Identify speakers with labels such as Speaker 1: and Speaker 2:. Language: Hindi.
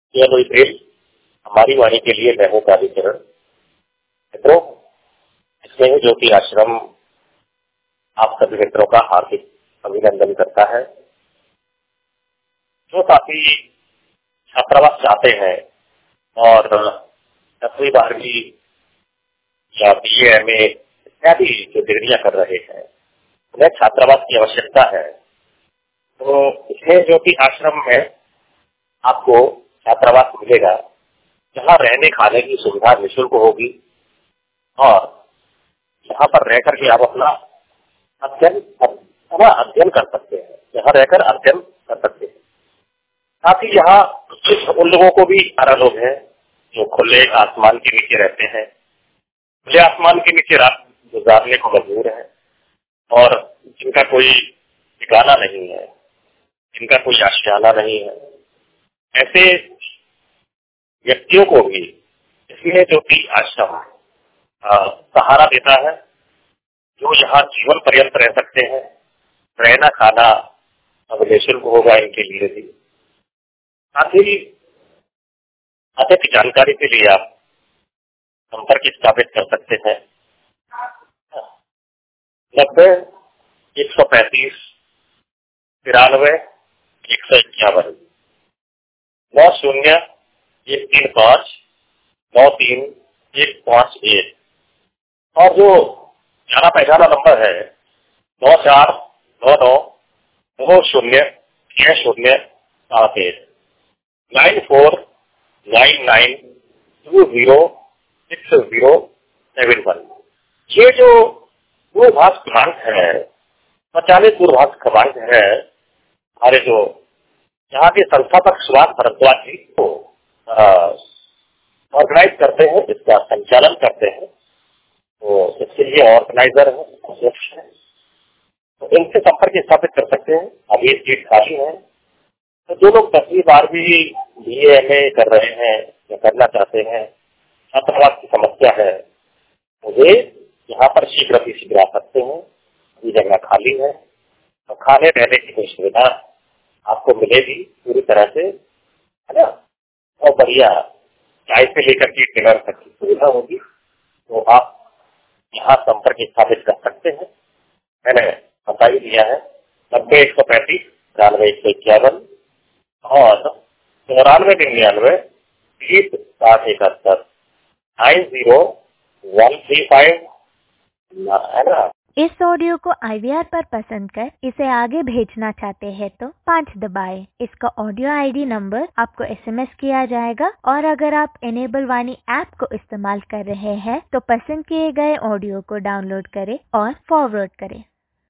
Speaker 1: यह कोई प्रेम हमारी वाणी के लिए मैं हूँ कालीचरण। मित्रों, इसमें ज्योति आश्रम आप सभी मित्रों का हार्दिक अभिनंदन करता है। जो साथी छात्रावास चाहते हैं और 10वीं 12वीं या BA MA इत्यादि जो डिग्रियां कर रहे हैं, उन्हें छात्रावास की आवश्यकता है। तो इसमें ज्योति आश्रम में आपको छात्रावास मिलेगा, जहाँ रहने खाने की सुविधा निःशुल्क होगी और यहाँ पर रहकर के आप अपना अध्ययन कर सकते हैं। यहाँ रहकर अध्ययन कर सकते हैं। साथ ही यहाँ उन लोगों को भी आराम है जो खुले आसमान के नीचे रहते हैं, खुले आसमान के नीचे रात गुजारने को मजबूर है और जिनका कोई ठिकाना नहीं है, जिनका कोई आशियाना नहीं है, ऐसे व्यक्तियों को भी इसमें ज्योति आश्रम सहारा देता है, जो यहाँ जीवन पर्यंत रह सकते हैं। रहना खाना अब निःशुल्क होगा इनके लिए भी। साथ ही अधिक जानकारी के लिए आप संपर्क स्थापित कर सकते हैं 90-135 93-151 90-135-93-151 और जो जाना पहचाना नंबर है 9499-20-60-1 9499206071। ये जो दूरभाष क्रमांक है, स्वचालित दूरभाष क्रमांक है, हमारे जो यहाँ के संस्थापक सुभाष भारद्वाज जी को ऑर्गेनाइज करते हैं, इसका संचालन करते हैं। तो इसके लिए ऑर्गेनाइजर है, अध्यक्ष है, तो इनसे संपर्क स्थापित कर सकते हैं। अब ये सीट खाली है, तो जो लोग 10वीं 12वीं BA MA कर रहे हैं या करना चाहते हैं, छात्रावास की समस्या है, मुझे यहाँ पर शीघ्र आ सकते हैं। ये जगह खाली है और खाने रहने की कोई सुविधा आपको मिलेगी पूरी तरह से, है ना, और बढ़िया चाय से लेकर के डिनर तक की सुविधा होगी। तो आप यहाँ संपर्क स्थापित कर सकते हैं। मैंने बता ही दिया है 90-135-93-151 और 94-99-20-60-71 90-135, है ना।
Speaker 2: इस ऑडियो को IVR पर पसंद कर इसे आगे भेजना चाहते हैं तो 5 दबाएं। इसका ऑडियो ID नंबर आपको SMS किया जाएगा और अगर आप इनेबल वाणी ऐप को इस्तेमाल कर रहे हैं तो पसंद किए गए ऑडियो को डाउनलोड करें और फॉरवर्ड करें।